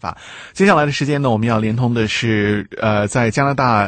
接下来的时间呢，我们要连通的是在加拿大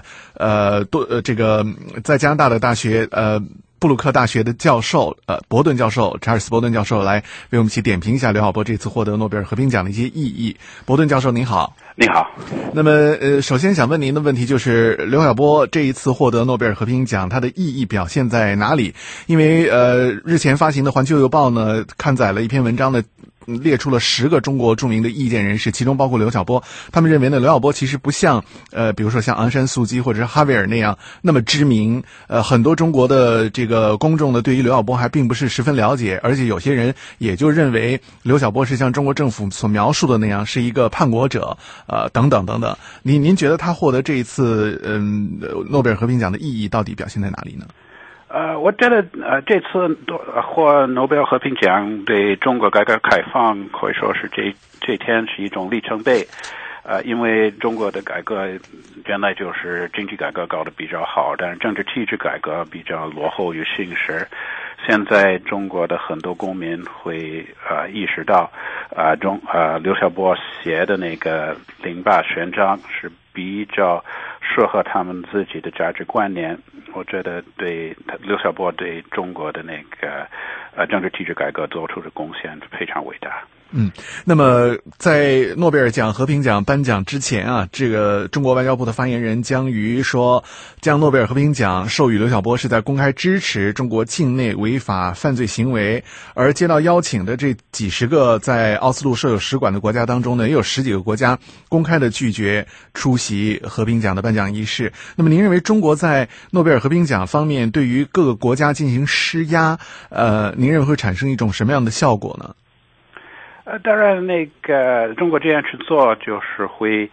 在加拿大的大学布鲁克大学的教授伯顿教授查尔斯伯顿教授来为我们一起点评一下刘晓波这次获得诺贝尔和平奖的一些意义。伯顿教授您好。 你好。 那么首先想问您的问题就是刘晓波这一次获得诺贝尔和平奖，它的意义表现在哪里？因为日前发行的《环球邮报》呢刊载了一篇文章呢，列出了10个中国著名的意见人士，其中包括刘晓波。他们认为呢，刘晓波其实不像比如说像昂山素姬或者是哈维尔那样那么知名。很多中国的这个公众呢，对于刘晓波还并不是十分了解，而且有些人也就认为刘晓波是像中国政府所描述的那样，是一个叛国者，等等等等。您觉得他获得这一次诺贝尔和平奖的意义到底表现在哪里呢？ 我觉得这次获诺贝尔和平奖对中国改革开放可以说是这天是一种里程碑。因为中国的改革原来就是经济改革搞得比较好，但是政治体制改革比较落后于形势。现在中国的很多公民会意识到刘晓波写的那个08宣章是比较适合他们自己的价值观念。我觉得对刘晓波对中国的那个政治体制改革做出的贡献非常伟大。 那么在诺贝尔奖和平奖颁奖之前啊，这个中国外交部的发言人姜瑜说，将诺贝尔和平奖授予刘晓波是在公开支持中国境内违法犯罪行为。而接到邀请的这几十个在奥斯陆设有使馆的国家当中呢，也有10几个国家公开的拒绝出席和平奖的颁奖仪式。那么您认为中国在诺贝尔和平奖方面对于各个国家进行施压，您认为会产生一种什么样的效果呢？ 当然，那个中国这样去做，就是会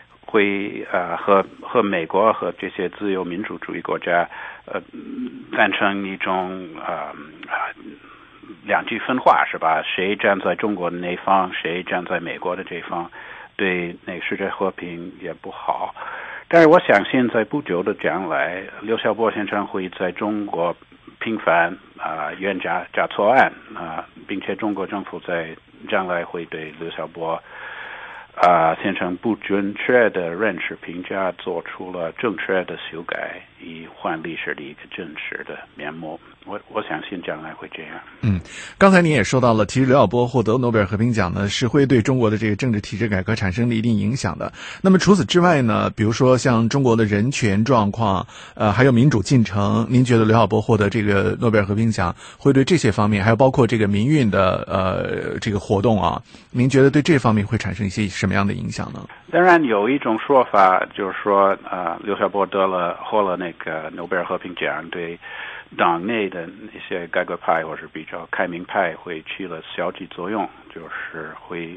和美国和这些自由民主主义国家赞成一种两极分化，是吧？谁站在中国的那方，谁站在美国的这方，对那个世界和平也不好。但是我相信，在不久的将来，刘晓波先生会在中国平反冤假错案并且中国政府在将来会对刘晓波先生不准确的认识评价做出了正确的修改，以换历史的一个真实的面目。我相信将来会这样。 刚才您也说到了，其实刘晓波获得诺贝尔和平奖呢，是会对中国的这个政治体制改革产生了一定影响的。那么除此之外呢，比如说像中国的人权状况，还有民主进程，您觉得刘晓波获得这个诺贝尔和平奖会对这些方面，还有包括这个民运的这个活动啊，您觉得对这方面会产生一些什么样的影响呢？ 当然有一种说法就是说刘晓波获了那个诺贝尔和平奖，对党内的那些改革派或是比较开明派会起了消极作用，就是会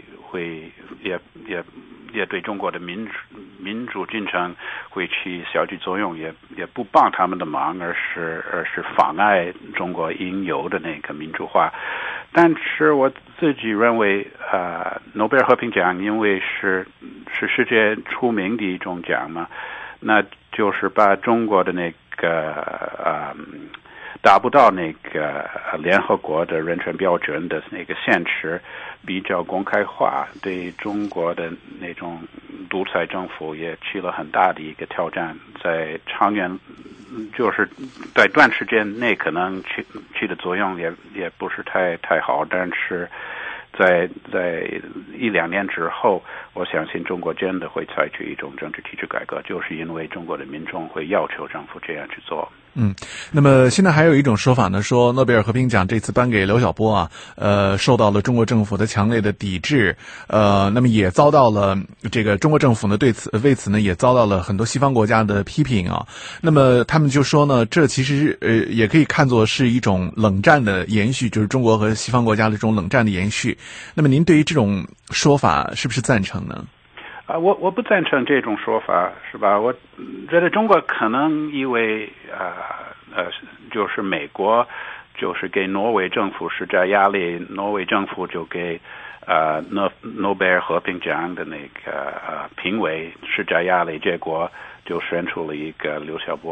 也对中国的民主进程会起消极作用，也不帮他们的忙，而是妨碍中国应有的那个民主化。但是我自己认为诺贝尔和平奖因为是世界出名的一种奖嘛，那就是把中国的那个达不到那个联合国的人权标准的那个限制比较公开化，对中国的那种独裁政府也起了很大的一个挑战。在长远，就是在短时间内可能起的作用也不是太好，但是在1-2年之后，我相信中国真的会采取一种政治体制改革，就是因为中国的民众会要求政府这样去做。 那么现在还有一种说法呢，说诺贝尔和平奖这次颁给刘晓波啊，受到了中国政府的强烈的抵制，那么也遭到了这个中国政府呢为此呢也遭到了很多西方国家的批评啊。那么他们就说呢，这其实也可以看作是一种冷战的延续，就是中国和西方国家的这种冷战的延续。那么您对于这种说法是不是赞成呢？ 我不赞成这种说法，是吧？我觉得中国可能因为就是美国就是给挪威政府施加压力，挪威政府就给诺贝尔和平奖的那个评委施加压力，结果就选出了一个刘晓波。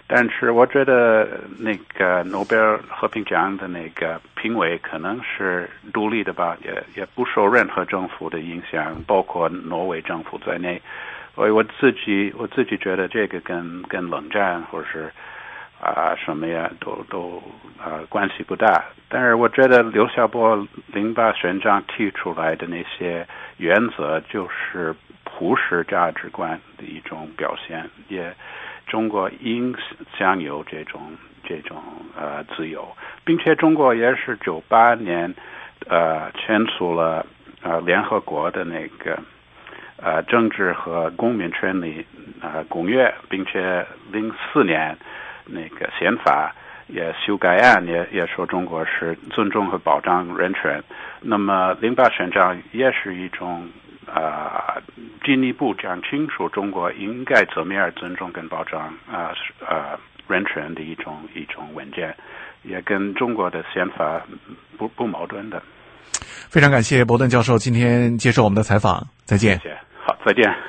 但是我觉得那个诺贝尔和平奖的那个评委可能是独立的吧，也不受任何政府的影响，包括挪威政府在内。所以我自己觉得这个跟冷战或者是什么呀都关系不大。但是我觉得刘晓波08选长提出来的那些原则就是普世价值观的一种表现，也中国应享有这种自由，并且中国也是98年签署了联合国的那个政治和公民权利公约，并且04年那个宪法也修改案也说中国是尊重和保障人权。那么08选长也是一种进一步讲清楚中国应该怎么样尊重跟保障人权的一种文件，也跟中国的宪法不矛盾的。 非常感谢伯顿教授今天接受我们的采访，再见。 谢谢，好，再见。